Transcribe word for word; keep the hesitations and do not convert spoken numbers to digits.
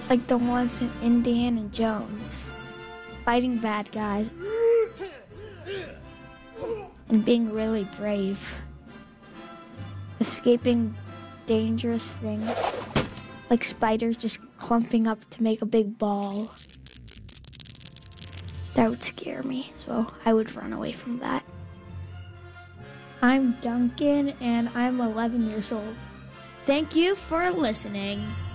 like the ones in Indiana Jones, fighting bad guys and being really brave, escaping dangerous things like spiders just clumping up to make a big ball. That would scare me, so I would run away from that. I'm Duncan, and I'm eleven years old. Thank you for listening.